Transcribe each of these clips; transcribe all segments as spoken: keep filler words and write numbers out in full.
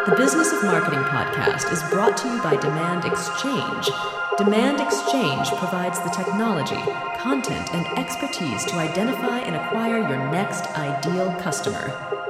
The Business of Marketing podcast is brought to you by Demand Exchange. Demand Exchange provides the technology, content, and expertise to identify and acquire your next ideal customer.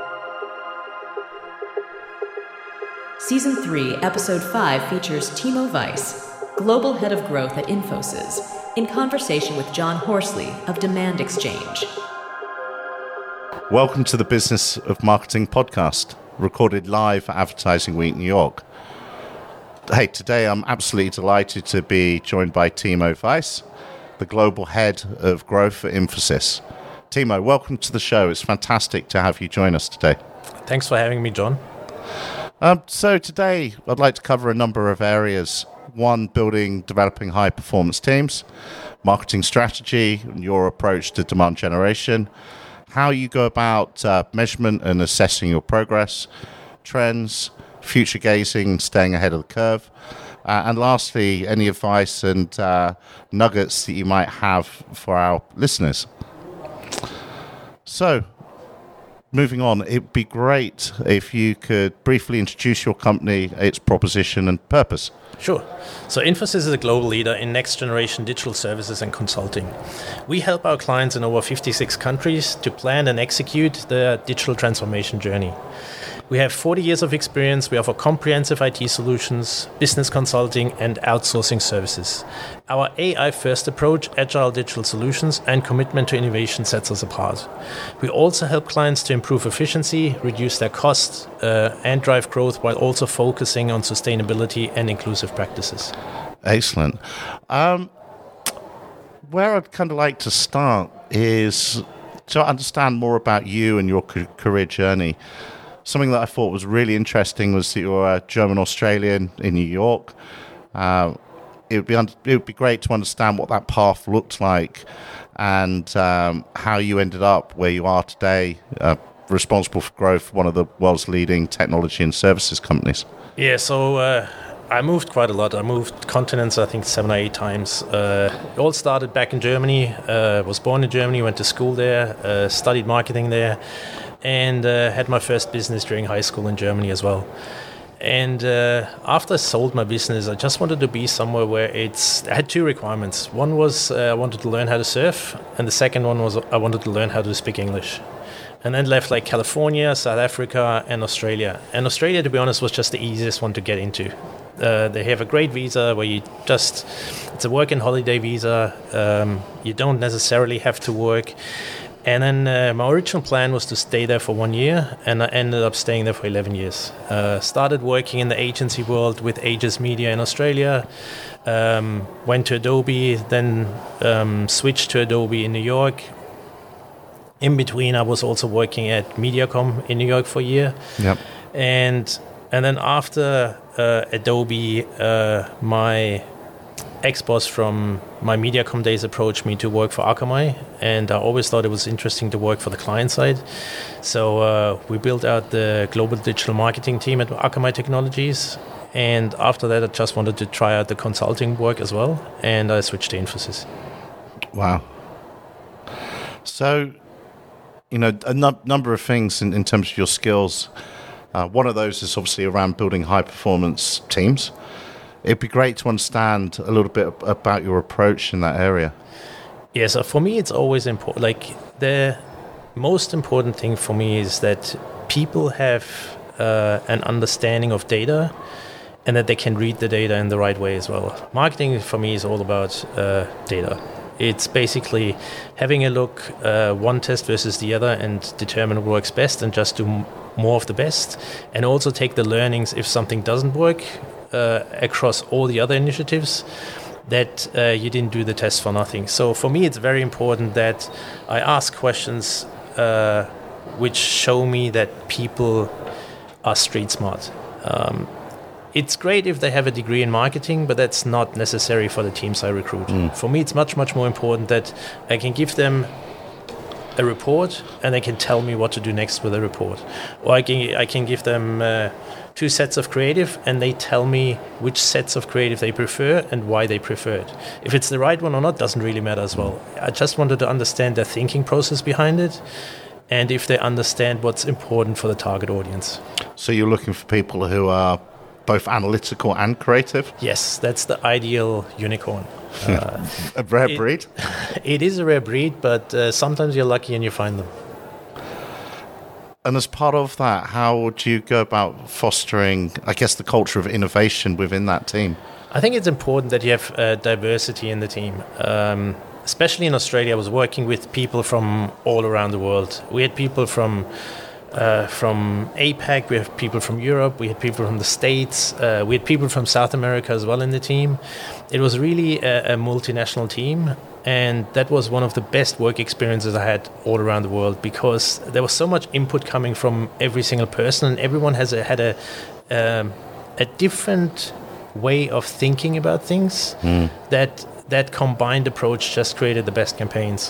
Season three, Episode five features Timo Weiss, Global Head of Growth at Infosys, in conversation with John Horsley of Demand Exchange. Welcome to the Business of Marketing podcast, recorded live at Advertising Week New York. Hey, today I'm absolutely delighted to be joined by Timo Weiss, the Global Head of Growth at Infosys. Timo, welcome to the show. It's fantastic to have you join us today. Thanks for having me, John. Um, so today I'd like to cover a number of areas. One, building, developing high-performance teams, marketing strategy, and your approach to demand generation, how you go about uh, measurement and assessing your progress, trends, future gazing, staying ahead of the curve, uh, and lastly, any advice and uh, nuggets that you might have for our listeners. So, moving on, it'd be great if you could briefly introduce your company, its proposition and purpose. Sure. So Infosys is a global leader in next-generation digital services and consulting. We help our clients in over fifty-six countries to plan and execute their digital transformation journey. We have forty years of experience. We offer comprehensive I T solutions, business consulting, and outsourcing services. Our A I-first approach, agile digital solutions, and commitment to innovation sets us apart. We also help clients to improve efficiency, reduce their costs, uh, and drive growth while also focusing on sustainability and inclusive practices. Excellent. Um, where I'd kind of like to start is to understand more about you and your career journey. Something that I thought was really interesting was that you're a German-Australian in New York. Uh, it would be un- it would be great to understand what that path looked like and um, how you ended up where you are today, uh, responsible for growth, one of the world's leading technology and services companies. Yeah, so uh, I moved quite a lot. I moved continents, I think, seven or eight times. Uh, it all started back in Germany. Uh, was born in Germany, went to school there, uh, studied marketing there, and uh, had my first business during high school in Germany as well. And uh, after I sold my business, I just wanted to be somewhere where it's... I had two requirements. One was uh, I wanted to learn how to surf, and the second one was I wanted to learn how to speak English. And then left like California, South Africa, and Australia. And Australia, to be honest, was just the easiest one to get into. Uh, they have a great visa where you just... It's a work and holiday visa. Um, you don't necessarily have to work. And then uh, my original plan was to stay there for one year, and I ended up staying there for eleven years. Uh, started working in the agency world with Aegis Media in Australia, um, went to Adobe, then um, switched to Adobe in New York. In between, I was also working at Mediacom in New York for a year. Yep. And and then after uh, Adobe, uh, my ex-boss from my Mediacom days approached me to work for Akamai, and I always thought it was interesting to work for the client side. So uh, we built out the global digital marketing team at Akamai Technologies, and after that I just wanted to try out the consulting work as well, and I switched to Infosys. Wow. So, you know, a num- number of things in, in terms of your skills. Uh, one of those is obviously around building high-performance teams. It'd be great to understand a little bit about your approach in that area. Yeah, so for me, it's always important. Like, the most important thing for me is that people have uh, an understanding of data and that they can read the data in the right way as well. Marketing, for me, is all about uh, data. It's basically having a look, uh, one test versus the other, and determine what works best and just do m- more of the best. And also take the learnings if something doesn't work, Uh, across all the other initiatives, that uh, you didn't do the test for nothing. So for me, it's very important that I ask questions uh, which show me that people are street smart. Um, it's great if they have a degree in marketing, but that's not necessary for the teams I recruit. Mm. For me, it's much, much more important that I can give them a report and they can tell me what to do next with the report. Or I can, I can give them uh, two sets of creative and they tell me which sets of creative they prefer and why they prefer it. If it's the right one or not doesn't really matter as well. I just wanted to understand their thinking process behind it and if they understand what's important for the target audience. So you're looking for people who are both analytical and creative? Yes, that's the ideal unicorn. Uh, a rare it, breed? It is a rare breed, but uh, sometimes you're lucky and you find them. And as part of that, how would you go about fostering, I guess, the culture of innovation within that team? I think it's important that you have uh, diversity in the team. Um, especially in Australia, I was working with people from all around the world. We had people from uh, from APAC, we have people from Europe, we had people from the States, uh, we had people from South America as well in the team. It was really a, a multinational team, and that was one of the best work experiences I had all around the world, because there was so much input coming from every single person, and everyone has a, had a um, a different way of thinking about things. Mm. that that combined approach just created the best campaigns.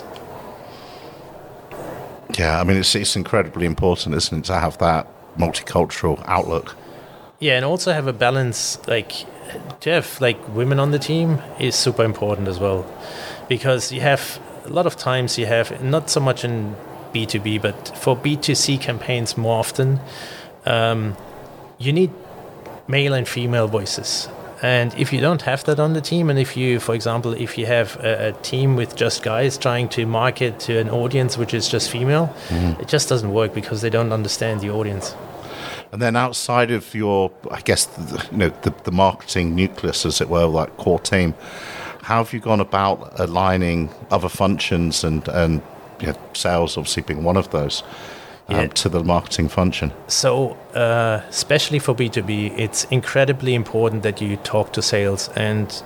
Yeah, I mean, it's it's incredibly important, isn't it, to have that multicultural outlook. Yeah, and also have a balance. Like, to have like women on the team is super important as well, because you have a lot of times you have, not so much in B two B, but for B two C campaigns more often, um, you need male and female voices. And if you don't have that on the team, and if you, for example, if you have a, a team with just guys trying to market to an audience which is just female, mm-hmm. it just doesn't work, because they don't understand the audience. And then outside of your, I guess, the, you know, the, the marketing nucleus, as it were, like core team, how have you gone about aligning other functions and, and you know, sales obviously being one of those, Um, yeah. to the marketing function? So, uh, especially for B two B, it's incredibly important that you talk to sales. And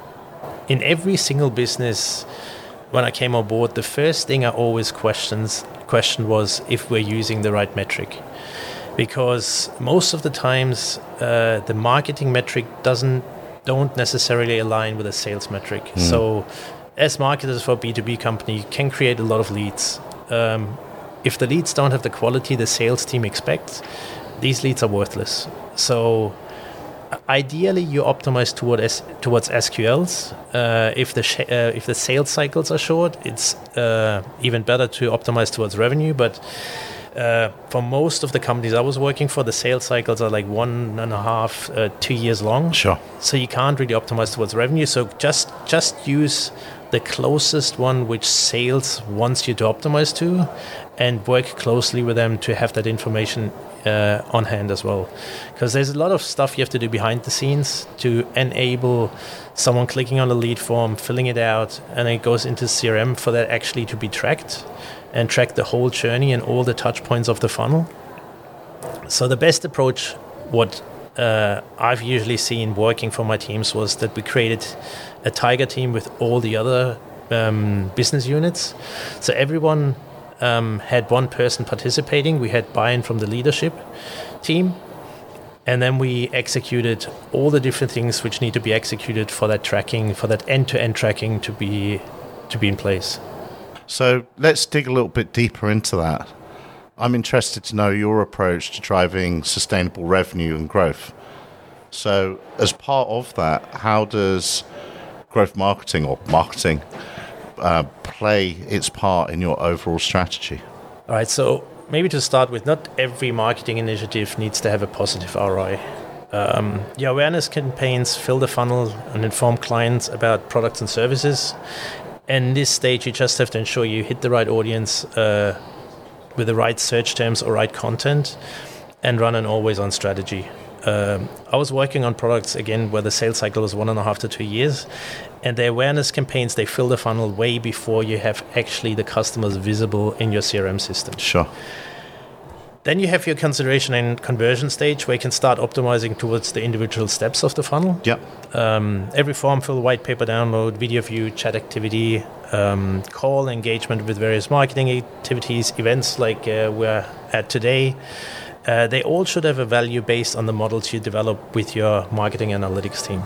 in every single business, when I came on board, the first thing I always questions questioned was if we're using the right metric. Because most of the times, uh, the marketing metric doesn't don't necessarily align with a sales metric. Mm. So, as marketers for a B two B company, you can create a lot of leads. Um, If the leads don't have the quality the sales team expects, these leads are worthless. So ideally, you optimize toward S- towards S Q Ls. Uh, if the sh- uh, if the sales cycles are short, it's uh, even better to optimize towards revenue. But uh, for most of the companies I was working for, the sales cycles are like one and a half, uh, two years long. Sure. So you can't really optimize towards revenue. So just just use the closest one which sales wants you to optimize to, and work closely with them to have that information uh, on hand as well. Because there's a lot of stuff you have to do behind the scenes to enable someone clicking on a lead form, filling it out, and it goes into C R M for that actually to be tracked, and track the whole journey and all the touch points of the funnel. So the best approach, what uh, I've usually seen working for my teams, was that we created a tiger team with all the other um, business units. So everyone um, had one person participating. We had buy-in from the leadership team. And then we executed all the different things which need to be executed for that tracking, for that end-to-end tracking to be to be in place. So let's dig a little bit deeper into that. I'm interested to know your approach to driving sustainable revenue and growth. So as part of that, how does growth marketing or marketing uh, play its part in your overall strategy? All right, so maybe to start with, not every marketing initiative needs to have a positive R O I. Um, your awareness campaigns fill the funnel and inform clients about products and services. And in this stage, you just have to ensure you hit the right audience uh, with the right search terms or right content, and run an always-on strategy. Um, I was working on products, again, where the sales cycle was one and a half to two years. And the awareness campaigns, they fill the funnel way before you have actually the customers visible in your C R M system. Sure. Then you have your consideration and conversion stage, where you can start optimizing towards the individual steps of the funnel. Yep. Um, every form fill, white paper download, video view, chat activity, um, call, engagement with various marketing activities, events like uh, we're at today. Uh, they all should have a value based on the models you develop with your marketing analytics team.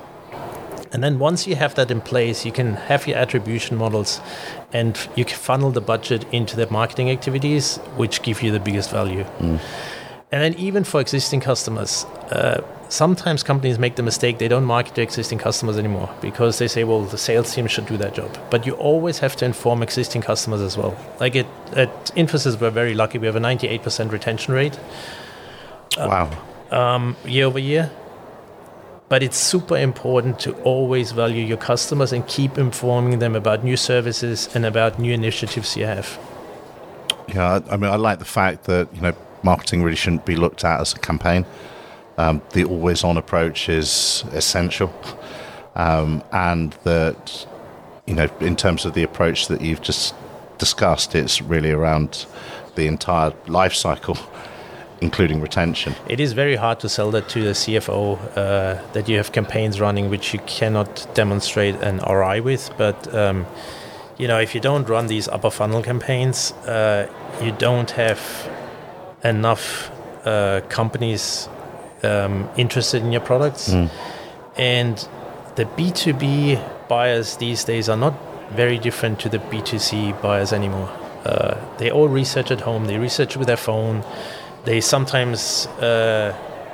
And then once you have that in place, you can have your attribution models, and you can funnel the budget into the marketing activities, which give you the biggest value. Mm. And then even for existing customers, uh, sometimes companies make the mistake, they don't market to existing customers anymore because they say, well, the sales team should do that job. But you always have to inform existing customers as well. Like it, at Infosys, we're very lucky. We have a ninety-eight percent retention rate. Wow. Uh, um, year over year. But it's super important to always value your customers and keep informing them about new services and about new initiatives you have. Yeah, I mean, I like the fact that, you know, marketing really shouldn't be looked at as a campaign. Um, the always-on approach is essential, um, and that, you know, in terms of the approach that you've just discussed, it's really around the entire life cycle, including retention. It is very hard to sell that to the C F O, uh, that you have campaigns running which you cannot demonstrate an R O I with, but um, you know, if you don't run these upper funnel campaigns, uh, you don't have enough uh, companies Um, interested in your products. Mm. And the B two B buyers these days are not very different to the B two C buyers anymore. Uh, they all research at home, they research with their phone, they sometimes uh,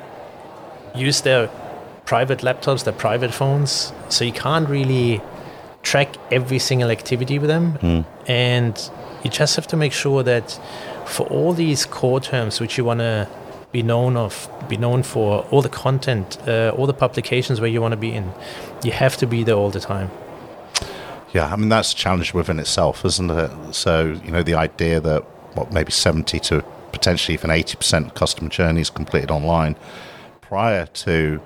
use their private laptops, their private phones, so you can't really track every single activity with them. Mm. And you just have to make sure that for all these core terms which you want to be known of, be known for, all the content, uh, all the publications where you want to be in, you have to be there all the time. Yeah, I mean, that's a challenge within itself, isn't it? So, you know, the idea that, what, maybe seventy to potentially even eighty percent of customer journeys completed online prior to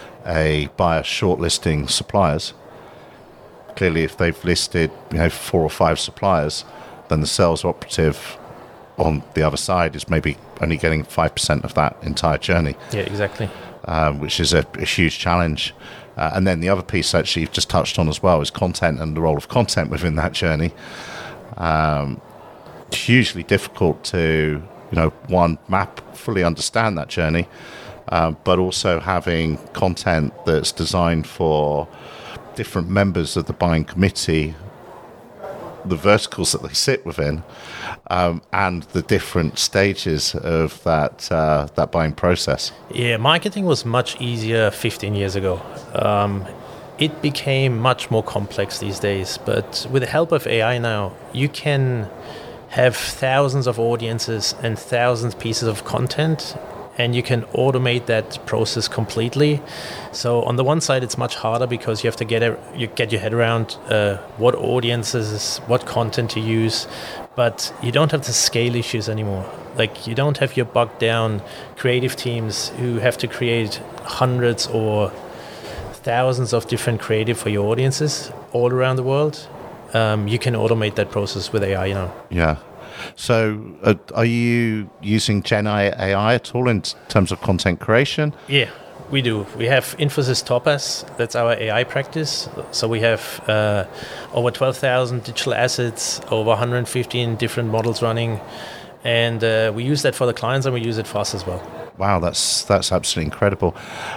a buyer shortlisting suppliers. Clearly, if they've listed, you know, four or five suppliers, then the sales operative on the other side is maybe only getting five percent of that entire journey. Yeah, exactly. Um, which is a, a huge challenge. Uh, and then the other piece actually you've just touched on as well is content and the role of content within that journey. Um, hugely difficult to, you know, one, map, fully understand that journey, um, but also having content that's designed for different members of the buying committee, the verticals that they sit within, um, and the different stages of that uh, that buying process. Yeah, marketing was much easier fifteen years ago. Um, it became much more complex these days, but with the help of A I now, you can have thousands of audiences and thousands of pieces of content, and you can automate that process completely. So on the one side, it's much harder because you have to get a, you get your head around uh, what audiences, what content to use, but you don't have the scale issues anymore. Like, you don't have your bogged down creative teams who have to create hundreds or thousands of different creative for your audiences all around the world. Um, you can automate that process with A I now. Yeah. So uh, are you using Gen A I at all in t- terms of content creation? Yeah, we do. We have Infosys Topaz. That's our A I practice. So we have uh, over twelve thousand digital assets, over one hundred fifteen different models running. And uh, we use that for the clients, and we use it for us as well. Wow, that's that's absolutely incredible.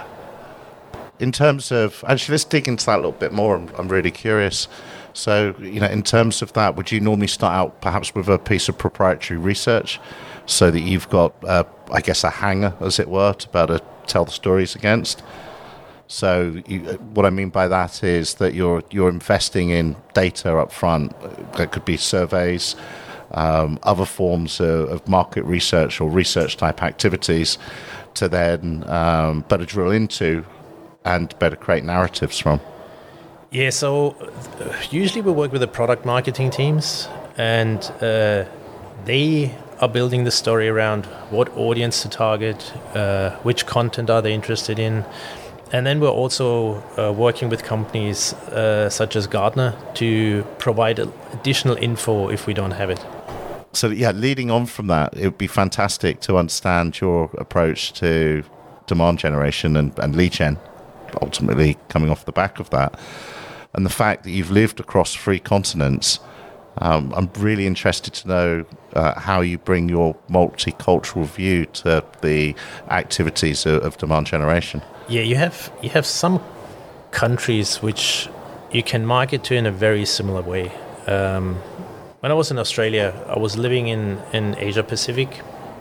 In terms of, actually, let's dig into that a little bit more. I'm, I'm really curious. So, you know, in terms of that, would you normally start out perhaps with a piece of proprietary research so that you've got, uh, I guess, a hanger, as it were, to be able to tell the stories against? So you, what I mean by that is that you're you're investing in data up front. That could be surveys, um, other forms of, of market research or research type activities to then um, better drill into and better create narratives from. Yeah, so usually we work with the product marketing teams, and uh, they are building the story around what audience to target, uh, which content are they interested in. And then we're also uh, working with companies uh, such as Gartner to provide additional info if we don't have it. So yeah, leading on from that, it would be fantastic to understand your approach to demand generation and, and lead gen, ultimately coming off the back of that. And the fact that you've lived across three continents, um, I'm really interested to know uh, how you bring your multicultural view to the activities of, of demand generation. Yeah, you have you have some countries which you can market to in a very similar way. Um, when I was in Australia, I was living in, in Asia Pacific,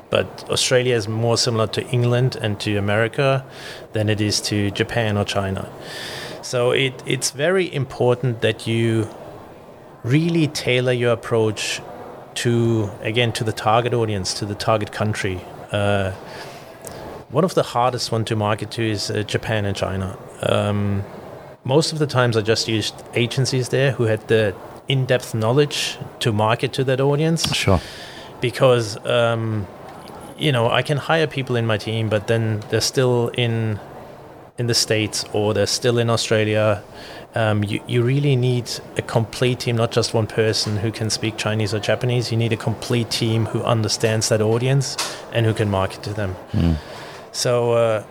but Australia is more similar to England and to America than it is to Japan or China. So it, it's very important that you really tailor your approach to, again, to the target audience, to the target country. Uh, one of the hardest one to market to is uh, Japan and China. Um, most of the times I just used agencies there who had the in-depth knowledge to market to that audience. Sure. Because, um, you know, I can hire people in my team, but then they're still in in the States or they're still in Australia. Um, you, you really need a complete team, not just one person who can speak Chinese or Japanese. You need a complete team who understands that audience and who can market to them. Mm. So uh,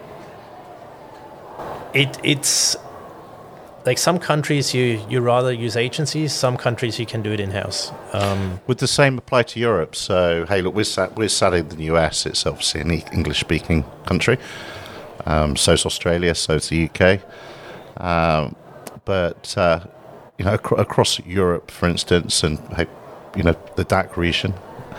it it's like some countries you, you rather use agencies, some countries you can do it in-house. Um, Would the same apply to Europe? So, hey, look, we're sat, we're sat in the U S. It's obviously an English-speaking country. Um, so is Australia, so is the U K. Um, but, uh, you know, ac- across Europe, for instance, and, you know, the D A C region,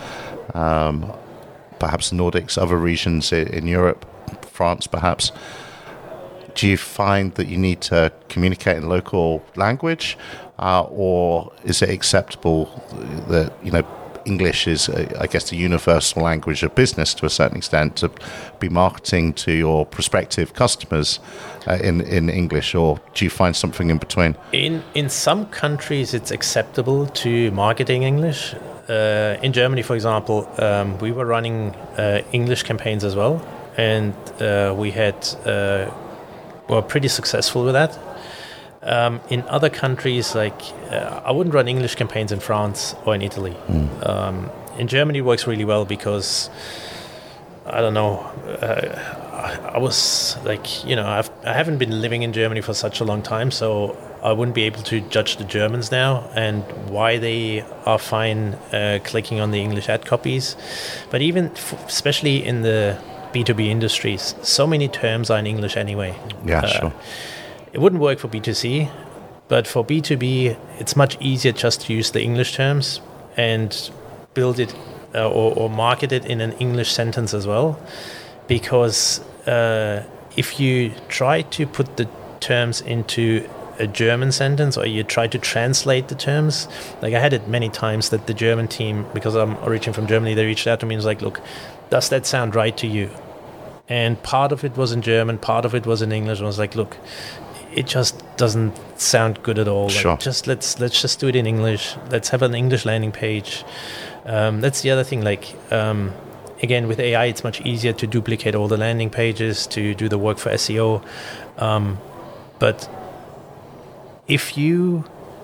um, perhaps the Nordics, other regions in, in Europe, France perhaps, do you find that you need to communicate in local language, uh, or is it acceptable that, you know, English is, uh, I guess, the universal language of business to a certain extent, to be marketing to your prospective customers uh, in in English, or do you find something in between? In in some countries, it's acceptable to market in English. Uh, in Germany, for example, um, we were running uh, English campaigns as well, and uh, we had uh, were pretty successful with that. Um, in other countries, like uh, I wouldn't run English campaigns in France or in Italy. Mm. Um, in Germany, it works really well because I don't know. Uh, I, I was like, you know, I've, I haven't been living in Germany for such a long time, so I wouldn't be able to judge the Germans now and why they are fine uh, clicking on the English ad copies. But even, f- especially in the B two B industries, so many terms are in English anyway. Yeah, uh, sure. It wouldn't work for B two C, but for B two B, it's much easier just to use the English terms and build it uh, or, or market it in an English sentence as well. Because uh, if you try to put the terms into a German sentence, or you try to translate the terms, like I had it many times that the German team, because I'm originally from Germany, they reached out to me and was like, look, does that sound right to you? And part of it was in German, part of it was in English. And I was like, look, it just doesn't sound good at all. Sure. Like, just let's let's just do it in English. Let's have an English landing page. Um, that's the other thing. Like um, again, with A I, it's much easier to duplicate all the landing pages, to do the work for S E O. Um, but if you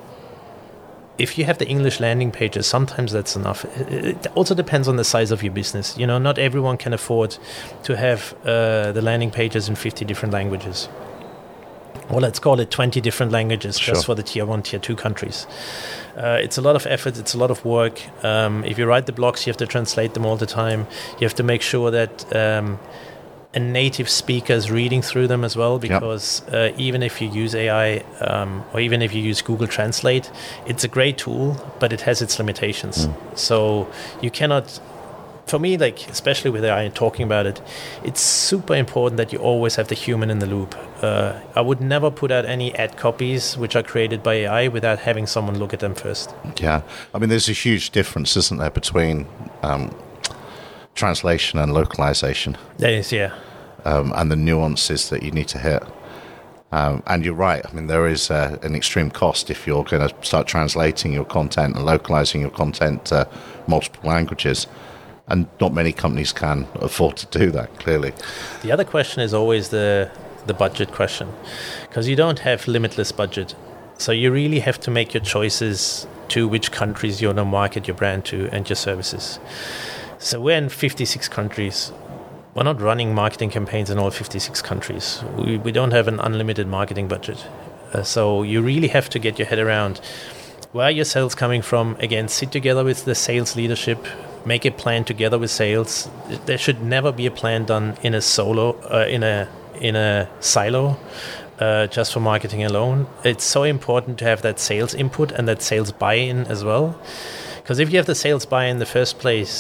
if you have the English landing pages, sometimes that's enough. It also depends on the size of your business. You know, not everyone can afford to have uh, the landing pages in fifty different languages. Well, let's call it twenty different languages, sure. just for the tier one, tier two countries. Uh, it's a lot of effort. It's a lot of work. Um, if you write the blogs, you have to translate them all the time. You have to make sure that um, a native speaker is reading through them as well, because yep. uh, even if you use A I um, or even if you use Google Translate, it's a great tool, but it has its limitations. Mm. So you cannot... For me, like especially with A I and talking about it, it's super important that you always have the human in the loop. Uh, I would never put out any ad copies which are created by A I without having someone look at them first. Yeah, I mean, there's a huge difference, isn't there, between um, translation and localization? There is, yeah. Um, and the nuances that you need to hit. Um, and you're right. I mean, there is uh, an extreme cost if you're going to start translating your content and localizing your content to multiple languages. And not many companies can afford to do that, clearly. The other question is always the the budget question, because you don't have limitless budget. So you really have to make your choices to which countries you want to market your brand to and your services. So we're in fifty-six countries. We're not running marketing campaigns in all fifty-six countries. We, we don't have an unlimited marketing budget. Uh, so you really have to get your head around where are your sales coming from. Again, sit together with the sales leadership, make a plan together with sales. There should never be a plan done in a solo, uh, in a in a silo, uh, just for marketing alone. It's so important to have that sales input and that sales buy-in as well. Because if you have the sales buy-in in the first place,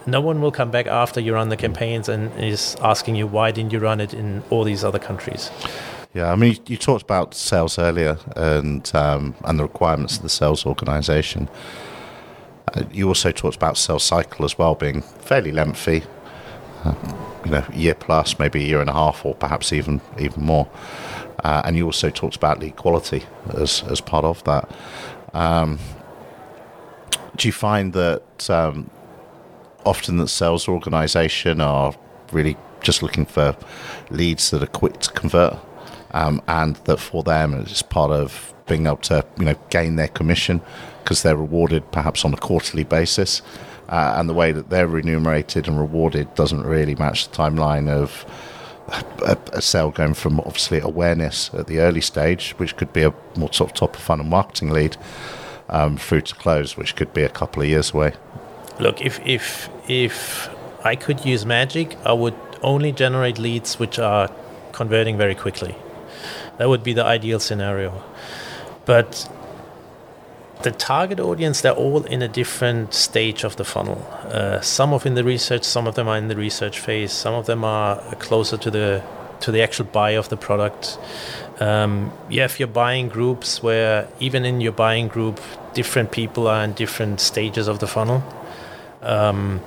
no one will come back after you run the campaigns and is asking you, why didn't you run it in all these other countries? Yeah, I mean, you, you talked about sales earlier and um, and the requirements of the sales organization. Uh, you also talked about sales cycle as well being fairly lengthy, uh, you know, a year plus, maybe a year and a half, or perhaps even even more. Uh, and you also talked about lead quality as as part of that. Um, do you find that um, often the sales organization are really just looking for leads that are quick to convert, um, and that for them it's part of being able to, you know, gain their commission because they're rewarded perhaps on a quarterly basis, uh, and the way that they're remunerated and rewarded doesn't really match the timeline of a, a sale going from obviously awareness at the early stage, which could be a more sort of top of funnel marketing lead, um, through to close, which could be a couple of years away. Look, if if if I could use magic, I would only generate leads which are converting very quickly. That would be the ideal scenario. But the target audience, they're all in a different stage of the funnel. Uh, some of in the research, some of them are in the research phase, some of them are closer to the to the actual buy of the product. Um, you have your buying groups where even in your buying group, different people are in different stages of the funnel. Um,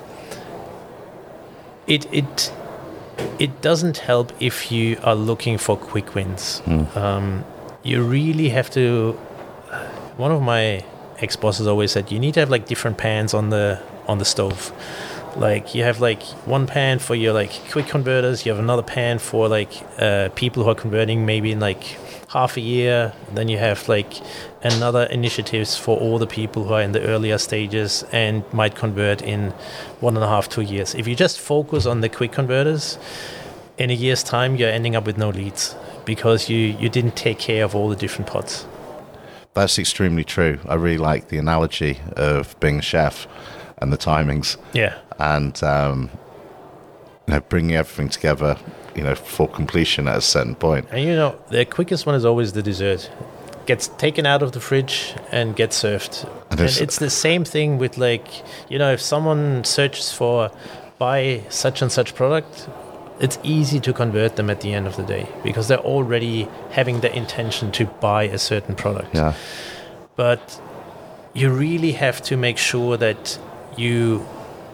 it it it doesn't help if you are looking for quick wins. Mm. Um, you really have to. One of my ex-bosses always said you need to have like different pans on the on the stove. Like you have like one pan for your like quick converters, you have another pan for like uh, people who are converting maybe in like half a year. Then you have like another initiatives for all the people who are in the earlier stages and might convert in one and a half, two years. If you just focus on the quick converters, in a year's time you're ending up with no leads because you, you didn't take care of all the different pots. That's extremely true. I really like the analogy of being a chef and the timings. Yeah. And um, you know, bringing everything together, you know, for completion at a certain point. And you know, the quickest one is always the dessert. Gets taken out of the fridge and gets served. And, and it's the same thing with like, you know, if someone searches for buy such and such product, it's easy to convert them at the end of the day because they're already having the intention to buy a certain product. Yeah. But you really have to make sure that you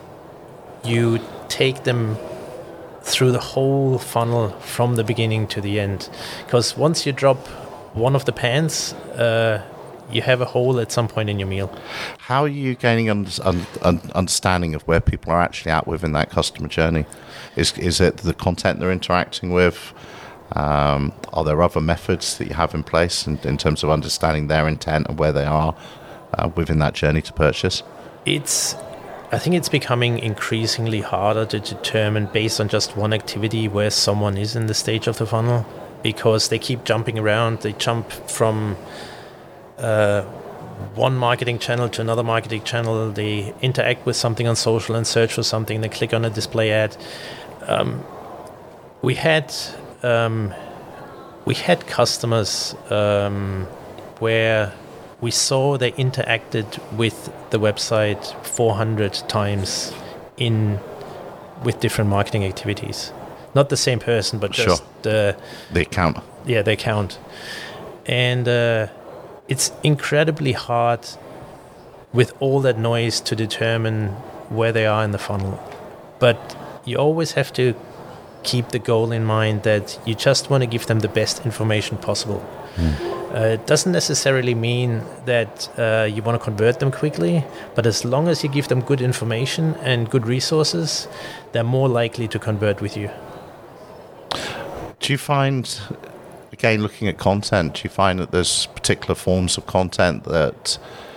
you take them through the whole funnel from the beginning to the end. Because once you drop one of the pans, uh, you have a hole at some point in your meal. How are you gaining un- un- un- understanding of where people are actually at within that customer journey? Is is it the content they're interacting with? Um, are there other methods that you have in place in, in terms of understanding their intent and where they are uh, within that journey to purchase? It's, I think it's becoming increasingly harder to determine based on just one activity where someone is in the stage of the funnel because they keep jumping around. They jump from uh, one marketing channel to another marketing channel. They interact with something on social and search for something. They click on a display ad. Um, we had um, we had customers um, where we saw they interacted with the website four hundred times in with different marketing activities. Not the same person, but just sure. the the account. Yeah, the account, and uh, it's incredibly hard with all that noise to determine where they are in the funnel. But you always have to keep the goal in mind that you just want to give them the best information possible. Mm. Uh, it doesn't necessarily mean that uh, you want to convert them quickly, but as long as you give them good information and good resources, they're more likely to convert with you. Do you find, again, looking at content, do you find that there's particular forms of content that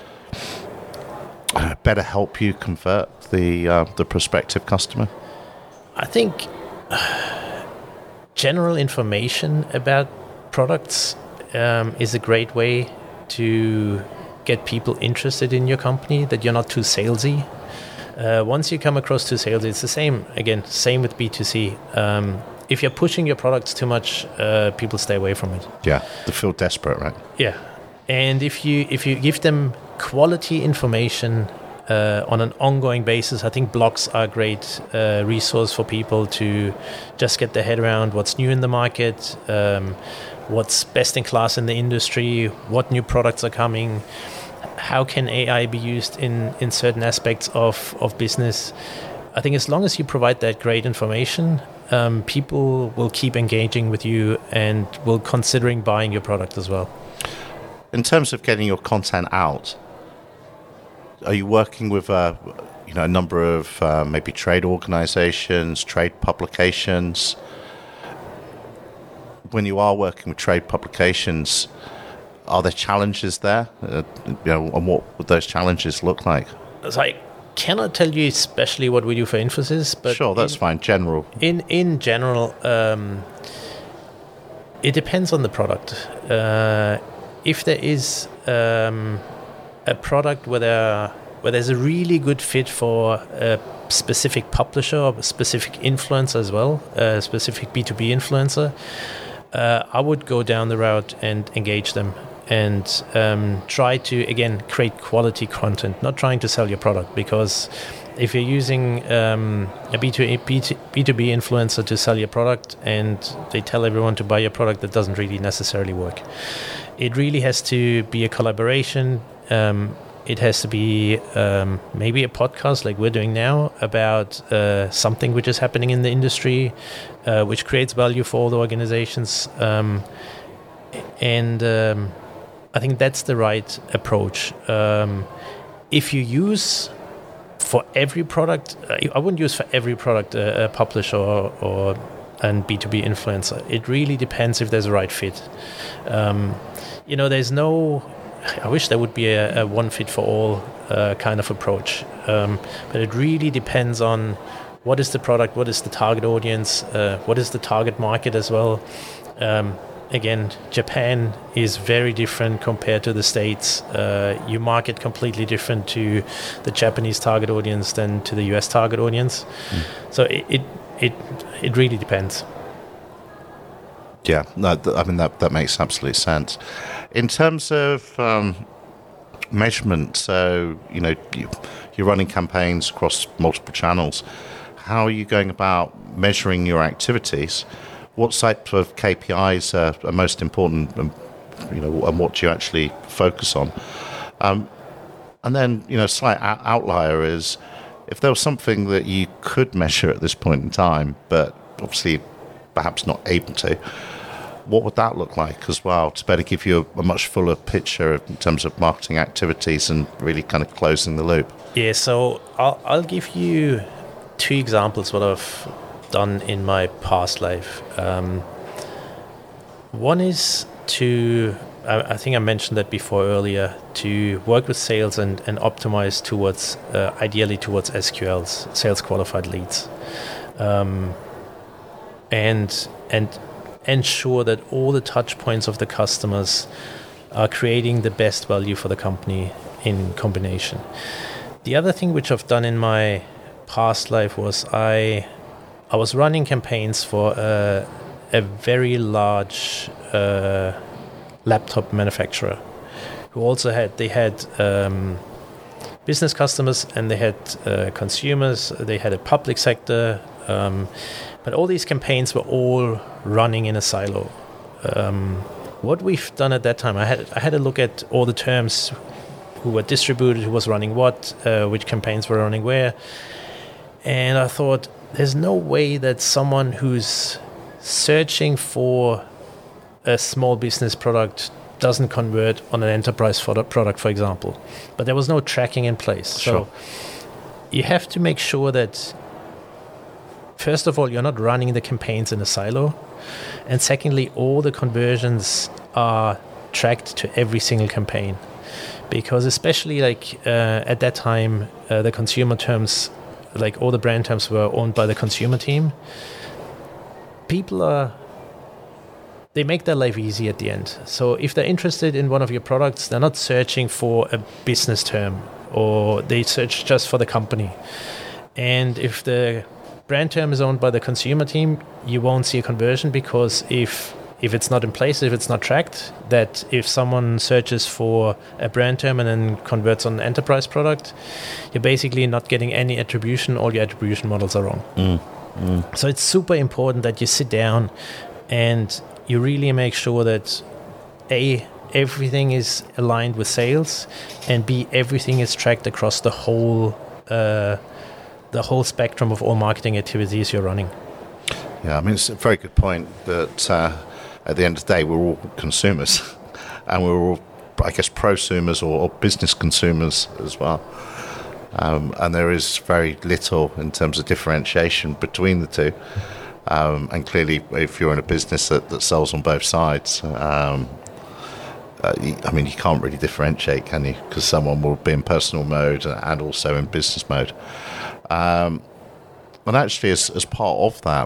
better help you convert the uh, the prospective customer? I think general information about products um, is a great way to get people interested in your company, that you're not too salesy. Uh, once you come across too salesy, it's the same, again, same with B two C. Um, if you're pushing your products too much, uh, people stay away from it. Yeah, they feel desperate, right? Yeah. And if you if you give them quality information uh, on an ongoing basis. I think blogs are a great uh, resource for people to just get their head around what's new in the market, um, what's best in class in the industry, what new products are coming, how can A I be used in, in certain aspects of, of business. I think as long as you provide that great information, um, people will keep engaging with you and will considering buying your product as well. In terms of getting your content out, are you working with uh, you know, a number of uh, maybe trade organizations, trade publications? When you are working with trade publications, are there challenges there? Uh, you know, and what would those challenges look like? So I cannot tell you especially what we do for Infosys, but sure, that's in, fine. General. In in general, um, it depends on the product. Uh, if there is um, a product where there where there's a really good fit for a specific publisher or a specific influencer as well, a specific B two B influencer, uh, I would go down the route and engage them and um, try to, again, create quality content, not trying to sell your product, because if you're using um, a B two B influencer to sell your product and they tell everyone to buy your product, that doesn't really necessarily work. It really has to be a collaboration. Um, it has to be um, maybe a podcast like we're doing now about uh, something which is happening in the industry, uh, which creates value for all the organizations. Um, and um, I think that's the right approach. Um, if you use for every product, I wouldn't use for every product a, a publisher or, or a B two B influencer. It really depends if there's a right fit. Um, you know, there's no, I wish there would be a, a one fit for all uh, kind of approach. Um, but it really depends on what is the product, what is the target audience, uh, what is the target market as well. Um, Again, Japan is very different compared to the States. Uh, you market completely different to the Japanese target audience than to the U S target audience. Mm. So it, it it it really depends. Yeah, no, th- I mean that that makes absolute sense. In terms of um, measurement, so you know you, you're running campaigns across multiple channels. How are you going about measuring your activities? What type of K P Is are, are most important, and, you know, and what do you actually focus on? Um, and then, you know, slight out- outlier is if there was something that you could measure at this point in time, but obviously perhaps not able to, what would that look like as well to better give you a, a much fuller picture in terms of marketing activities and really kind of closing the loop? Yeah, so I'll, I'll give you two examples what I've done in my past life. Um, one is to, I, I think I mentioned that before earlier, to work with sales and, and optimize towards, uh, ideally towards S Q Ls, sales qualified leads, um, and and ensure that all the touch points of the customers are creating the best value for the company in combination. The other thing which I've done in my past life was I I was running campaigns for a, a very large uh, laptop manufacturer who also had, they had um, business customers and they had uh, consumers, they had a public sector, um, but all these campaigns were all running in a silo. Um, what we've done at that time, I had I had a look at all the terms, who were distributed, who was running what, uh, which campaigns were running where, and I thought, there's no way that someone who's searching for a small business product doesn't convert on an enterprise product, for example. But there was no tracking in place. Sure. So you have to make sure that, first of all, you're not running the campaigns in a silo. And secondly, all the conversions are tracked to every single campaign. Because especially like uh, at that time, uh, the consumer terms, like all the brand terms were owned by the consumer team. People are, they make their life easy at the end. So if they're interested in one of your products, they're not searching for a business term or they search just for the company. And if the brand term is owned by the consumer team, you won't see a conversion because if if it's not in place, if it's not tracked, that if someone searches for a brand term and then converts on an enterprise product, you're basically not getting any attribution. All your attribution models are wrong. Mm. Mm. So it's super important that you sit down and you really make sure that A, everything is aligned with sales, and B, everything is tracked across the whole uh, the whole spectrum of all marketing activities you're running. Yeah, I mean, it's a very good point that uh, at the end of the day, we're all consumers, and we're all, I guess, prosumers or, or business consumers as well. Um, and there is very little in terms of differentiation between the two. Um, and clearly, if you're in a business that, that sells on both sides, um, uh, you, I mean, you can't really differentiate, can you? Because someone will be in personal mode and also in business mode. Um, and actually, as, as part of that,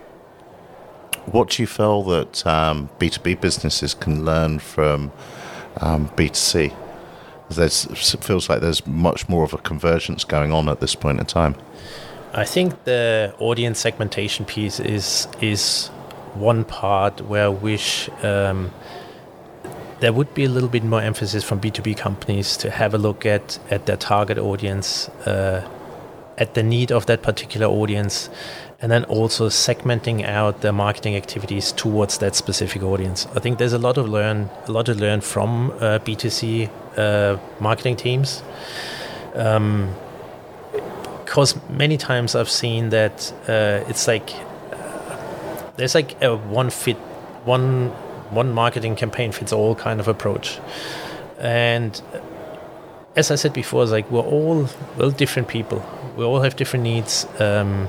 what do you feel that um, B two B businesses can learn from um, B two C? There's, it feels like there's much more of a convergence going on at this point in time. I think the audience segmentation piece is is one part where I wish um, there would be a little bit more emphasis from B two B companies to have a look at, at their target audience, uh, at the need of that particular audience, and then also segmenting out their marketing activities towards that specific audience. I think there's a lot of learn, a lot to learn from uh, B two C uh, marketing teams. Um, Because many times I've seen that uh, it's like uh, there's like a one fit, one one marketing campaign fits all kind of approach, and as I said before, it's like we're all well different people. We all have different needs. Um,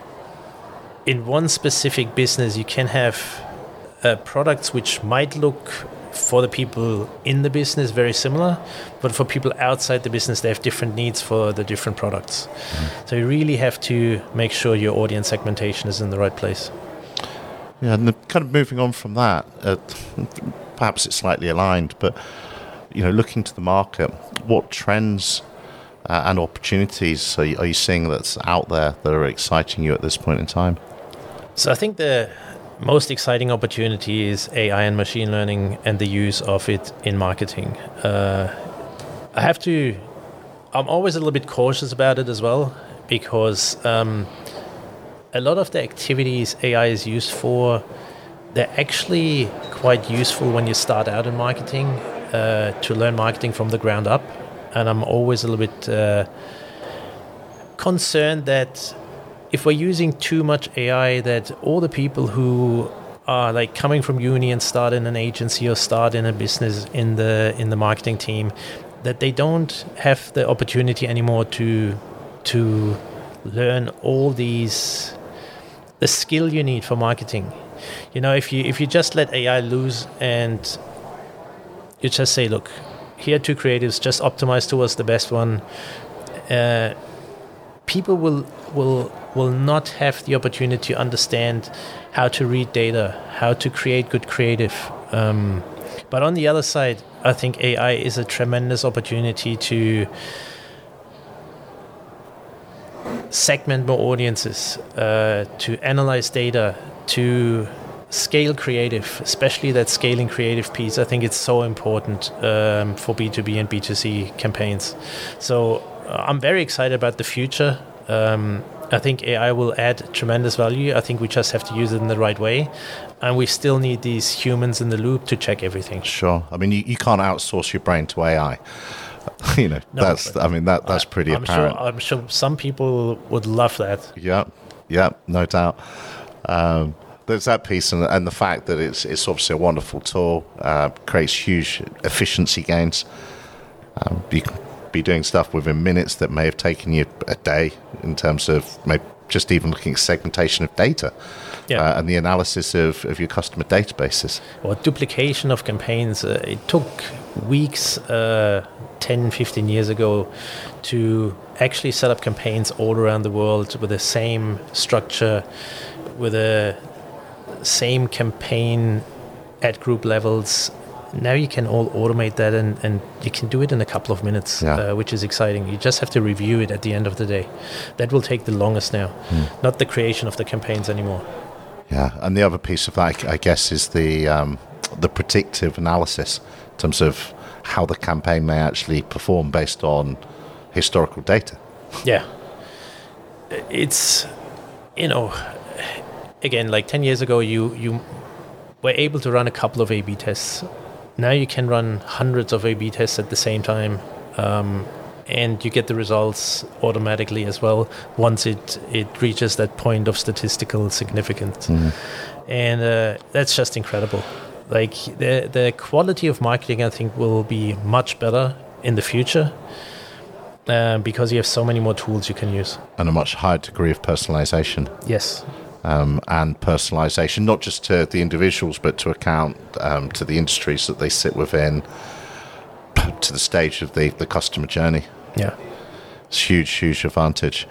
in one specific business, you can have uh, products which might look for the people in the business very similar, but for people outside the business, they have different needs for the different products. Mm. So you really have to make sure your audience segmentation is in the right place. Yeah, and the, kind of moving on from that, uh, perhaps it's slightly aligned, but you know, looking to the market, what trends uh, and opportunities are you, are you seeing that's out there that are exciting you at this point in time? So I think the most exciting opportunity is A I and machine learning and the use of it in marketing. Uh, I have to, I'm always a little bit cautious about it as well, because um, a lot of the activities A I is used for, they're actually quite useful when you start out in marketing, uh, to learn marketing from the ground up. And I'm always a little bit uh, concerned that if we're using too much A I, that all the people who are like coming from uni and start in an agency or start in a business in the in the marketing team, that they don't have the opportunity anymore to to learn all these the skill you need for marketing. You know, if you if you just let A I loose and you just say, look, here are two creatives, just optimize towards the best one, uh, people will will will not have the opportunity to understand how to read data, how to create good creative. Um, but on the other side, I think A I is a tremendous opportunity to segment more audiences, uh, to analyze data, to scale creative, especially that scaling creative piece. I think it's so important um, for B two B and B two C campaigns. So uh, I'm very excited about the future. Um, I think A I will add tremendous value. I think we just have to use it in the right way. And we still need these humans in the loop to check everything. Sure. I mean, you, you can't outsource your brain to A I. you know, no, that's, I mean, that that's pretty I, I'm apparent. Sure, I'm sure some people would love that. Yeah, yeah, no doubt. Um, there's that piece, and, and the fact that it's it's obviously a wonderful tool, uh, creates huge efficiency gains. Um, you can be doing stuff within minutes that may have taken you a day in terms of maybe just even looking at segmentation of data, yeah. uh, and the analysis of, of your customer databases. Or duplication of campaigns. Uh, it took weeks, uh, ten, fifteen years ago, to actually set up campaigns all around the world with the same structure, with the same campaign at group levels. Now you can all automate that, and, and you can do it in a couple of minutes, yeah. uh, which is exciting. You just have to review it at the end of the day. That will take the longest now, mm. not the creation of the campaigns anymore. Yeah, and the other piece of that, I guess, is the um, the predictive analysis in terms of how the campaign may actually perform based on historical data. Yeah. It's, you know, again, like ten years ago, you, you were able to run a couple of A B tests. Now you can run hundreds of A B tests at the same time, um, and you get the results automatically as well once it, it reaches that point of statistical significance. Mm. And uh, that's just incredible. Like the the quality of marketing, I think, will be much better in the future uh, because you have so many more tools you can use. And a much higher degree of personalization. Yes. Um, and personalization, not just to the individuals, but to account um, to the industries that they sit within, to the stage of the, the customer journey. Yeah. It's a huge, huge advantage.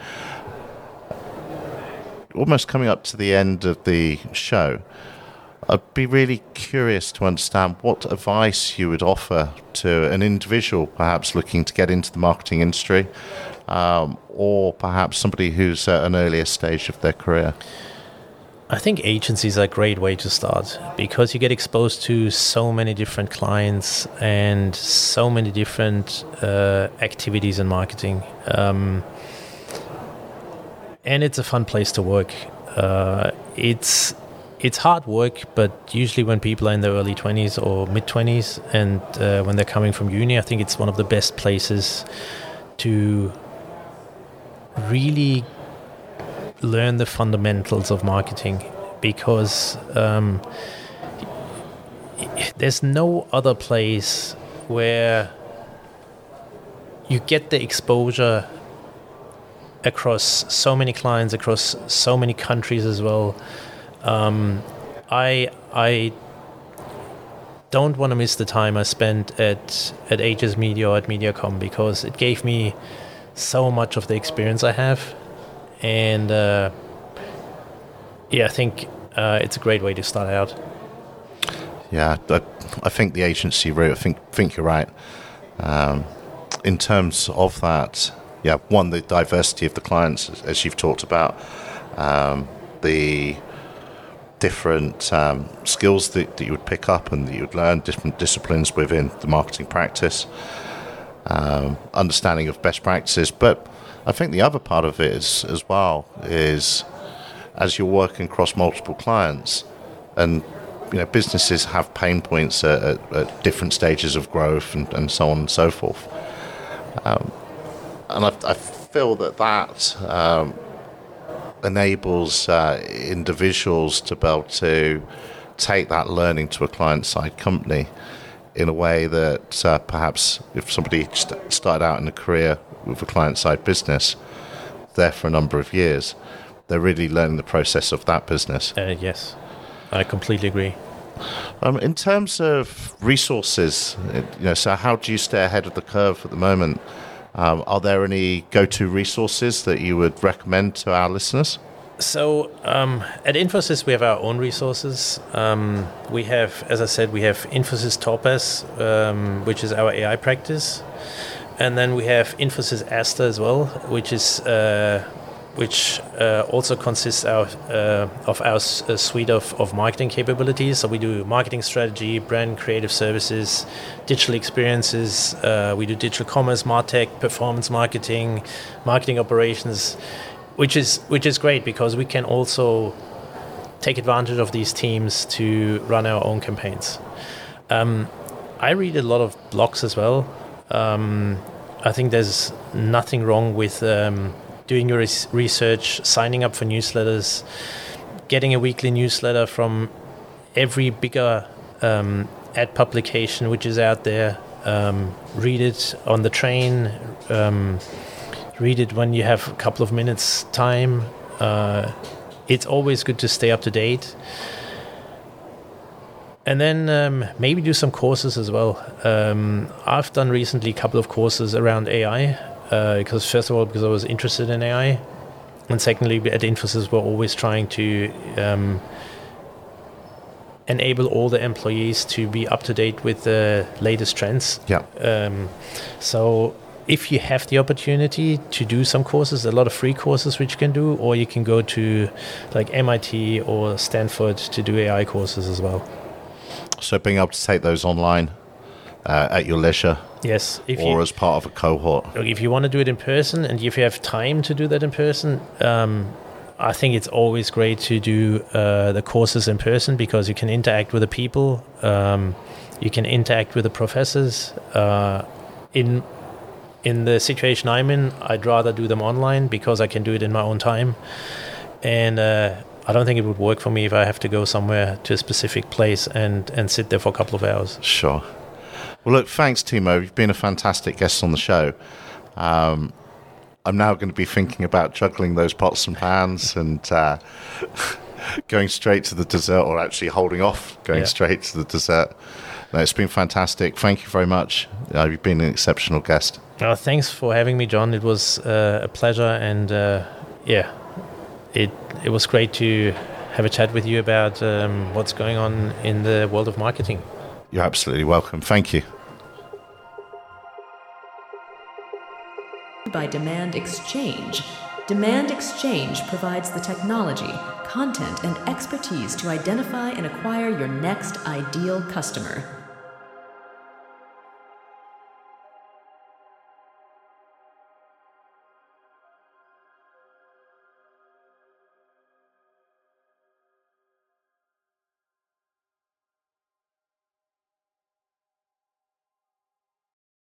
Almost coming up to the end of the show, I'd be really curious to understand what advice you would offer to an individual perhaps looking to get into the marketing industry, um, or perhaps somebody who's at an earlier stage of their career. I think agencies are a great way to start because you get exposed to so many different clients and so many different uh, activities in marketing. Um, and it's a fun place to work. Uh, it's it's hard work, but usually when people are in their early twenties or mid-twenties and uh, when they're coming from uni, I think it's one of the best places to really learn the fundamentals of marketing because um, there's no other place where you get the exposure across so many clients, across so many countries as well. Um, I I don't want to miss the time I spent at at Aegis Media or at Mediacom because it gave me so much of the experience I have. And uh, yeah, I think uh, it's a great way to start out. Yeah, I, I think the agency route, I think, think you're right. Um, in terms of that, yeah, one, the diversity of the clients, as, as you've talked about, um, the different um, skills that, that you would pick up and that you would learn, different disciplines within the marketing practice, um, understanding of best practices, but I think the other part of it is, as well is as you're working across multiple clients and you know businesses have pain points at, at, at different stages of growth and, and so on and so forth. Um, and I, I feel that that um, enables uh, individuals to be able to take that learning to a client-side company in a way that uh, perhaps if somebody st- started out in a career with a client-side business there for a number of years, they're really learning the process of that business. Uh, yes, I completely agree. Um, in terms of resources, you know, so how do you stay ahead of the curve at the moment? Um, are there any go-to resources that you would recommend to our listeners? So um, at Infosys, we have our own resources. Um, we have, as I said, we have Infosys Topaz, um, which is our A I practice. And then we have Infosys Asta as well, which is uh, which uh, also consists of, uh, of our s- uh, suite of, of marketing capabilities. So we do marketing strategy, brand creative services, digital experiences. Uh, we do digital commerce, MarTech, performance marketing, marketing operations, which is which is great because we can also take advantage of these teams to run our own campaigns. Um, I read a lot of blogs as well. Um, I think there's nothing wrong with um, doing your res- research, signing up for newsletters, getting a weekly newsletter from every bigger um, ad publication which is out there. Um, read it on the train. Um, read it when you have a couple of minutes time. Uh, it's always good to stay up to date. And then um, maybe do some courses as well. Um, I've done recently a couple of courses around A I, uh, because first of all, because I was interested in A I, and secondly, at Infosys, we're always trying to um, enable all the employees to be up to date with the latest trends. Yeah. Um, so if you have the opportunity to do some courses, a lot of free courses which you can do, or you can go to like M I T or Stanford to do A I courses as well. So being able to take those online uh, at your leisure. Yes. If or you, as part of a cohort. If you want to do it in person, and if you have time to do that in person, um, I think it's always great to do uh, the courses in person, because you can interact with the people, um, you can interact with the professors. Uh, in in the situation I'm in, I'd rather do them online because I can do it in my own time. And uh, I don't think it would work for me if I have to go somewhere to a specific place and, and sit there for a couple of hours. Sure. Well, look, thanks, Timo. You've been a fantastic guest on the show. Um, I'm now going to be thinking about juggling those pots and pans and uh, going straight to the dessert, or actually holding off going yeah. straight to the dessert. No, it's been fantastic. Thank you very much. Uh, you've been an exceptional guest. Uh, thanks for having me, John. It was uh, a pleasure, and uh, yeah, it it was great to have a chat with you about um, what's going on in the world of marketing. You're absolutely welcome. Thank you. By Demand Exchange. Demand Exchange provides the technology, content, and expertise to identify and acquire your next ideal customer.